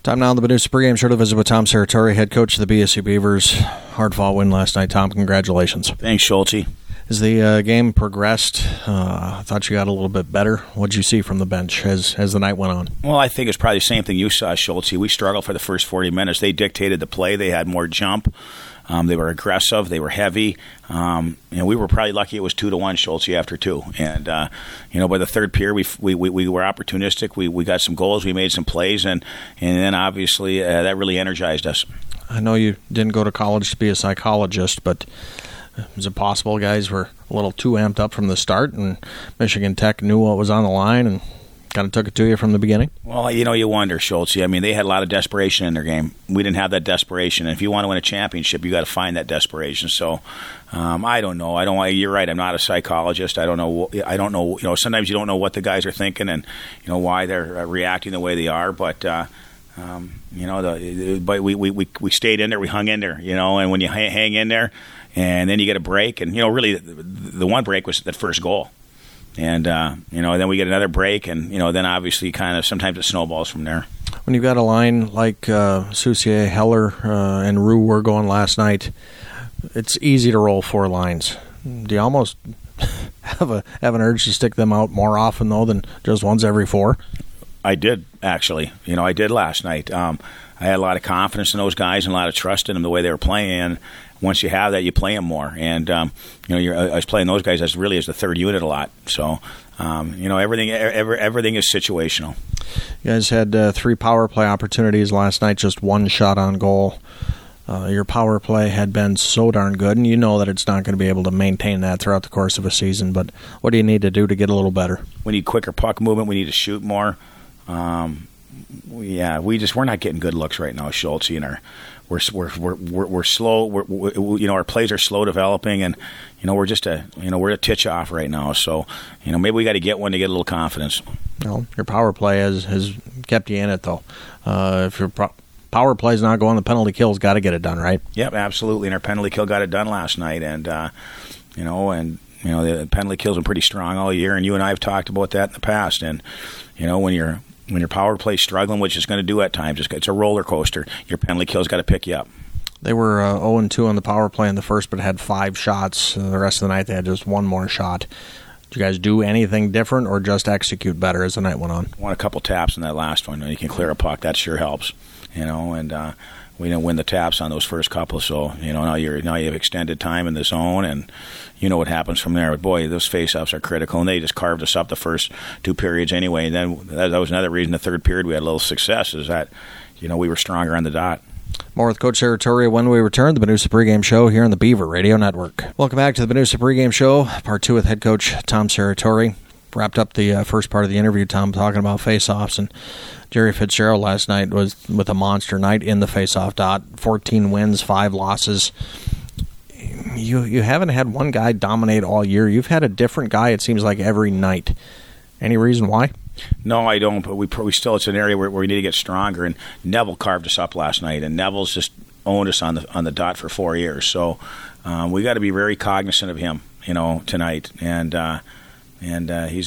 Time now on the Benoist pregame show to visit with Tom Serratore, head coach of the BSU Beavers. Hard-fought win last night, Tom. Congratulations. Thanks, Schulte. As the game progressed, I thought you got a little bit better. What did you see from the bench as the night went on? Well, I think it's probably the same thing you saw, Schulte. We struggled for the first 40 minutes. They dictated the play. They had more jump. They were aggressive. They were heavy. We were probably lucky it was 2-1, Schulte, after two. And, by the third period, we were opportunistic. We got some goals. We made some plays. And then, obviously, that really energized us. I know you didn't go to college to be a psychologist, but is it possible guys were a little too amped up from the start and Michigan Tech knew what was on the line and kind of took it to you from the beginning? Well, you wonder, Schulte. I mean, they had a lot of desperation in their game. We didn't have that desperation. And if you want to win a championship, you got to find that desperation. So, I don't know. You're right. I'm not a psychologist. I don't know. Sometimes you don't know what the guys are thinking and why they're reacting the way they are. But we stayed in there. We hung in there. And when you hang in there, and then you get a break, and really the one break was that first goal. And, then we get another break, and, then obviously kind of sometimes it snowballs from there. When you've got a line like Soucier, Heller, and Roux were going last night, it's easy to roll four lines. Do you almost have an urge to stick them out more often, though, than just once every four? I did, actually. I did last night. I had a lot of confidence in those guys and a lot of trust in them, the way they were playing. And once you have that, you play them more. And, I was playing those guys as the third unit a lot. So, everything is situational. You guys had 3 power play opportunities last night, just one shot on goal. Your power play had been so darn good, and you know that it's not going to be able to maintain that throughout the course of a season. But what do you need to do to get a little better? We need quicker puck movement. We need to shoot more. We're not getting good looks right now, Schulte. And we're slow. Our plays are slow developing, and we're a titch off right now. So maybe we got to get one to get a little confidence. Well, your power play has kept you in it, though. If your power play's not going, the penalty kill's got to get it done, right? Yep, absolutely. And our penalty kill got it done last night, and the penalty kill's been pretty strong all year, and you and I have talked about that in the past. And when your power play's struggling, which it's going to do at times, it's a roller coaster. Your penalty kill's got to pick you up. They were 0-2 on the power play in the first, but had 5 shots. The rest of the night, they had just one more shot. Did you guys do anything different or just execute better as the night went on? Won a couple taps in that last one. You can clear a puck. That sure helps. And we didn't win the taps on those first couple. So, now you have extended time in the zone, and you know what happens from there. But, boy, those face-offs are critical, and they just carved us up the first 2 periods anyway. And then that was another reason the third period we had a little success is that, we were stronger on the dot. More with Coach Serratore when we return. The Benoist pregame show here on the Beaver Radio Network. Welcome back to the Benoist pregame show, part 2 with head coach Tom Serratore. Wrapped up the first part of the interview, Tom, talking about face-offs, and Jerry Fitzgerald last night was with a monster night in the face-off dot. 14 wins, 5 losses. You haven't had one guy dominate all year. You've had a different guy, it seems like, every night. Any reason why? No, I don't, but we still, it's an area where we need to get stronger, and Neville carved us up last night, and Neville's just owned us on the dot for 4 years. So we got to be very cognizant of him, tonight. And he's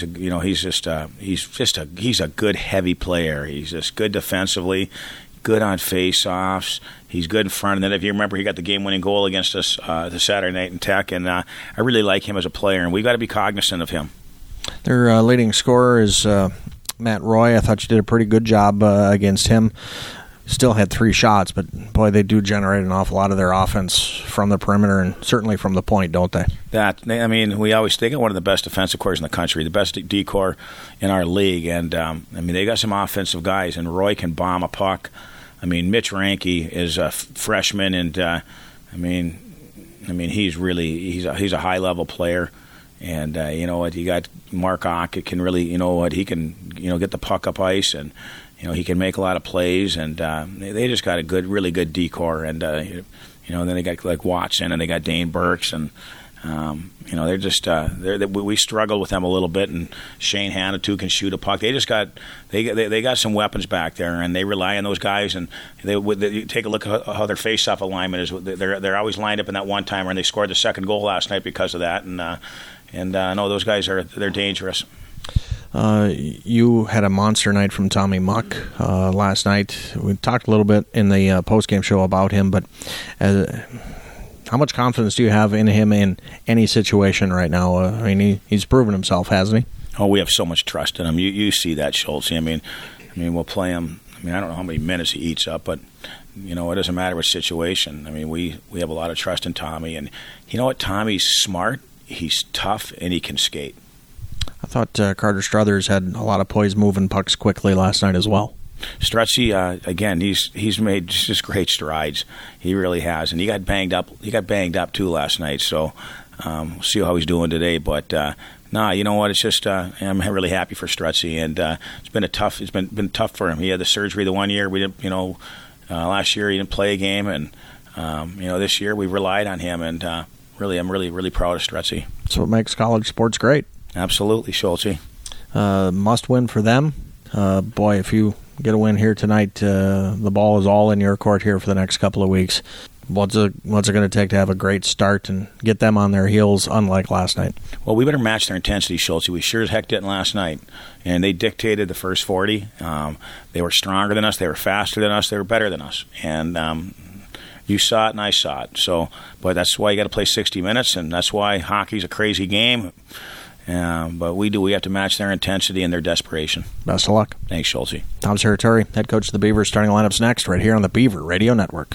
a good heavy player. He's just good defensively, good on face-offs. He's good in front. And then if you remember, he got the game-winning goal against us the Saturday night in Tech. And I really like him as a player, and we've got to be cognizant of him. Their leading scorer is Matt Roy. I thought you did a pretty good job against him. Still had 3 shots, but, boy, they do generate an awful lot of their offense from the perimeter and certainly from the point, don't they? We always think of one of the best defensive cores in the country, the best D-core in our league. And, they got some offensive guys, and Roy can bomb a puck. Mitch Ranke is a freshman, and, he's a high-level player. And, you got Mark Ock, can really, he can, get the puck up ice, and, he can make a lot of plays, and they just got a really good D-core. And, then they got like Watson, and they got Dane Burks, and, they're just we struggle with them a little bit. And Shane Hanna too can shoot a puck. They just got they got some weapons back there, and they rely on those guys. And they take a look at how their face-off alignment is. They're always lined up in that one timer, and they scored the second goal last night because of that. And no, those guys they're dangerous. You had a monster night from Tommy Muck last night. We talked a little bit in the post-game show about him, but how much confidence do you have in him in any situation right now? I mean, he's proven himself, hasn't he? Oh, we have so much trust in him. You see that, Schultz. I mean, we'll play him. I mean, I don't know how many minutes he eats up, but it doesn't matter what situation. I mean, we have a lot of trust in Tommy, and you know what? Tommy's smart. He's tough, and he can skate. I thought Carter Struthers had a lot of poise moving pucks quickly last night as well. Strutzy, again, he's made just great strides. He really has, and he got banged up. He got banged up too last night. So we'll see how he's doing today. But you know what? It's just I'm really happy for Strutzy, and it's been been tough for him. He had the surgery the one year. We didn't, last year he didn't play a game, and this year we relied on him, and I'm really proud of Strutzy. That's what makes college sports great. Absolutely, Schultzy. Must win for them. Boy, if you get a win here tonight, the ball is all in your court here for the next couple of weeks. What's it going to take to have a great start and get them on their heels, unlike last night? Well, we better match their intensity, Schultz. We sure as heck didn't last night. And they dictated the first 40. They were stronger than us. They were faster than us. They were better than us. And you saw it and I saw it. So, but that's why you got to play 60 minutes, and that's why hockey's a crazy game. But we have to match their intensity and their desperation. Best of luck. Thanks, Schultz. Tom Serratore, head coach of the Beavers. Starting lineups next right here on the Beaver Radio Network.